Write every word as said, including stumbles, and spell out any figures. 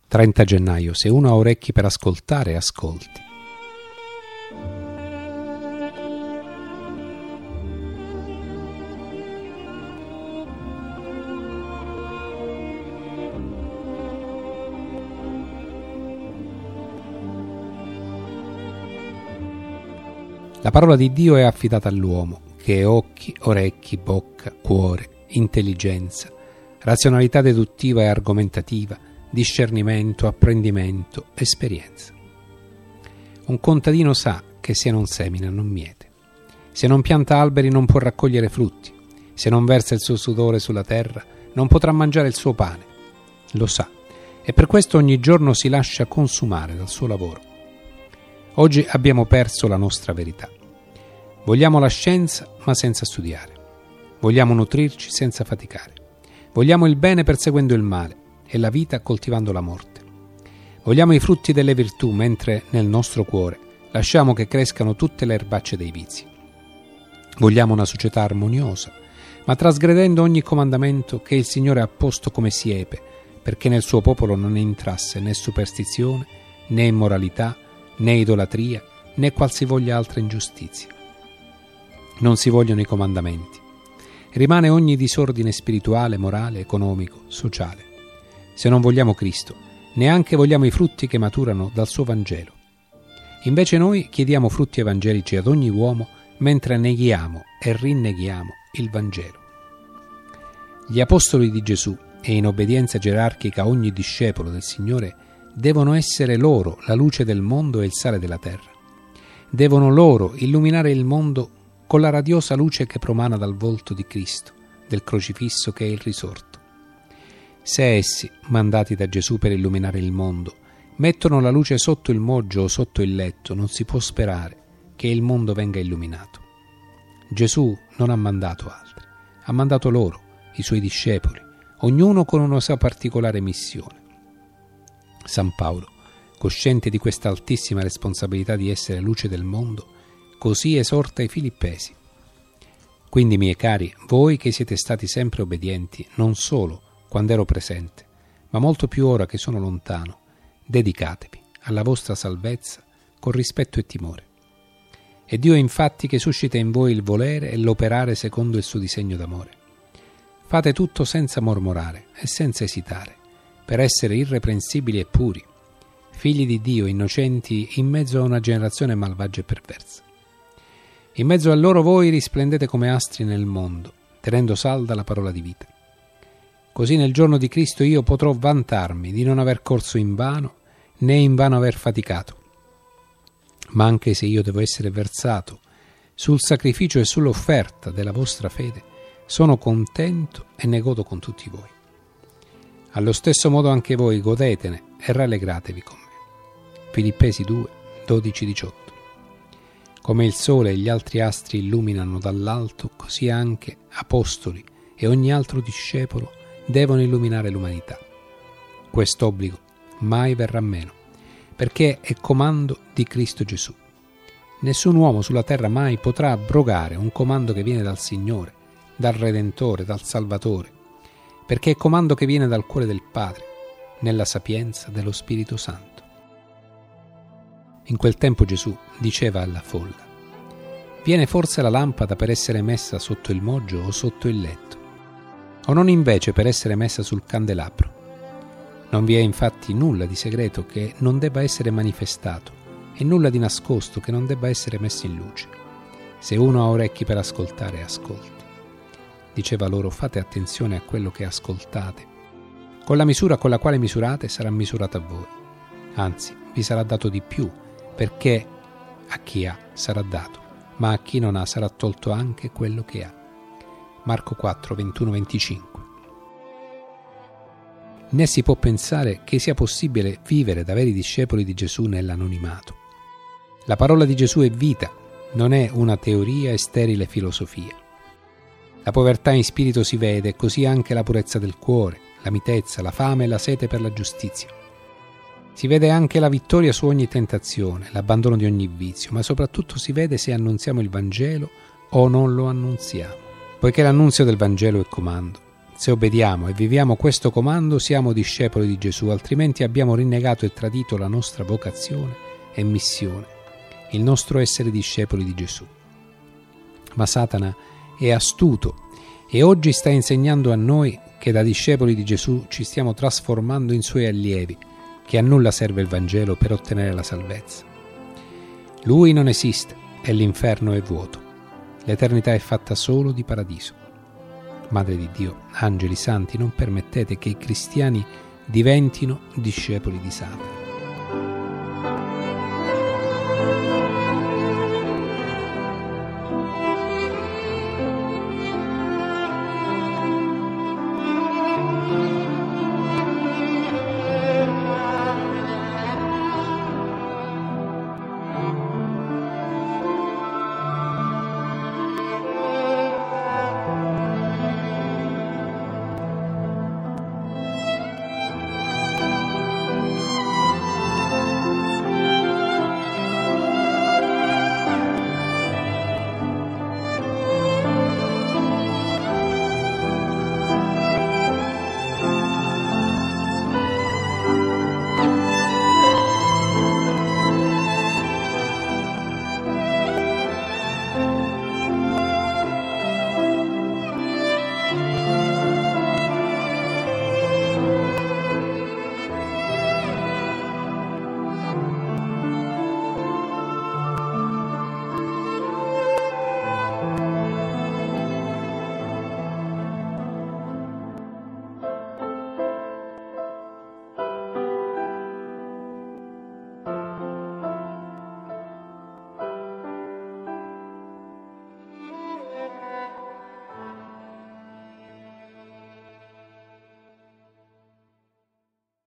trenta gennaio. Se uno ha orecchi per ascoltare, ascolti. La parola di Dio è affidata all'uomo, che è occhi, orecchi, bocca, cuore, intelligenza, razionalità deduttiva e argomentativa, discernimento, apprendimento, esperienza. Un contadino sa che se non semina non miete, se non pianta alberi non può raccogliere frutti, se non versa il suo sudore sulla terra non potrà mangiare il suo pane. Lo sa, e per questo ogni giorno si lascia consumare dal suo lavoro. Oggi abbiamo perso la nostra verità. Vogliamo la scienza ma senza studiare. Vogliamo nutrirci senza faticare. Vogliamo il bene perseguendo il male e la vita coltivando la morte. Vogliamo i frutti delle virtù mentre nel nostro cuore lasciamo che crescano tutte le erbacce dei vizi. Vogliamo una società armoniosa, ma trasgredendo ogni comandamento che il Signore ha posto come siepe, perché nel suo popolo non entrasse né superstizione, né immoralità, né idolatria, né qualsivoglia altra ingiustizia. Non si vogliono i comandamenti. Rimane ogni disordine spirituale, morale, economico, sociale. Se non vogliamo Cristo, neanche vogliamo i frutti che maturano dal suo Vangelo. Invece noi chiediamo frutti evangelici ad ogni uomo mentre neghiamo e rinneghiamo il Vangelo. Gli apostoli di Gesù e in obbedienza gerarchica ogni discepolo del Signore devono essere loro la luce del mondo e il sale della terra. Devono loro illuminare il mondo con la radiosa luce che promana dal volto di Cristo, del crocifisso che è il risorto. Se essi, mandati da Gesù per illuminare il mondo, mettono la luce sotto il moggio o sotto il letto, non si può sperare che il mondo venga illuminato. Gesù non ha mandato altri, ha mandato loro, i suoi discepoli, ognuno con una sua particolare missione. San Paolo, cosciente di questa altissima responsabilità di essere luce del mondo, così esorta i Filippesi. Quindi, miei cari, voi che siete stati sempre obbedienti, non solo quando ero presente, ma molto più ora che sono lontano, dedicatevi alla vostra salvezza con rispetto e timore. È Dio infatti che suscita in voi il volere e l'operare secondo il suo disegno d'amore. Fate tutto senza mormorare e senza esitare, per essere irreprensibili e puri, figli di Dio, innocenti in mezzo a una generazione malvagia e perversa. In mezzo a loro voi risplendete come astri nel mondo, tenendo salda la parola di vita. Così nel giorno di Cristo io potrò vantarmi di non aver corso invano, né invano aver faticato. Ma anche se io devo essere versato sul sacrificio e sull'offerta della vostra fede, sono contento e ne godo con tutti voi. Allo stesso modo anche voi godetene e rallegratevi con me. Filippesi due, dodici diciotto. Come il sole e gli altri astri illuminano dall'alto, così anche apostoli e ogni altro discepolo devono illuminare l'umanità. Quest'obbligo mai verrà meno, perché è comando di Cristo Gesù. Nessun uomo sulla terra mai potrà abrogare un comando che viene dal Signore, dal Redentore, dal Salvatore, perché è comando che viene dal cuore del Padre, nella sapienza dello Spirito Santo. In quel tempo Gesù diceva alla folla: viene forse la lampada per essere messa sotto il moggio o sotto il letto, o non invece per essere messa sul candelabro? Non vi è infatti nulla di segreto che non debba essere manifestato e nulla di nascosto che non debba essere messo in luce. Se uno ha orecchi per ascoltare, ascolti. Diceva loro: fate attenzione a quello che ascoltate. Con la misura con la quale misurate sarà misurato a voi. Anzi, vi sarà dato di più, perché a chi ha sarà dato, ma a chi non ha sarà tolto anche quello che ha. Marco quattro, ventuno venticinque. Né si può pensare che sia possibile vivere da veri discepoli di Gesù nell'anonimato. La parola di Gesù è vita, non è una teoria e sterile filosofia. La povertà in spirito si vede, così anche la purezza del cuore, la mitezza, la fame e la sete per la giustizia. Si vede anche la vittoria su ogni tentazione, l'abbandono di ogni vizio, ma soprattutto si vede se annunziamo il Vangelo o non lo annunziamo. Poiché l'annunzio del Vangelo è comando, Se obbediamo e viviamo questo comando siamo discepoli di Gesù, altrimenti abbiamo rinnegato e tradito la nostra vocazione e missione, il nostro essere discepoli di Gesù. Ma Satana è astuto e oggi sta insegnando a noi che da discepoli di Gesù ci stiamo trasformando in suoi allievi, che a nulla serve il Vangelo per ottenere la salvezza. Lui non esiste e l'inferno è vuoto. L'eternità è fatta solo di paradiso. Madre di Dio, angeli santi, non permettete che i cristiani diventino discepoli di Satana.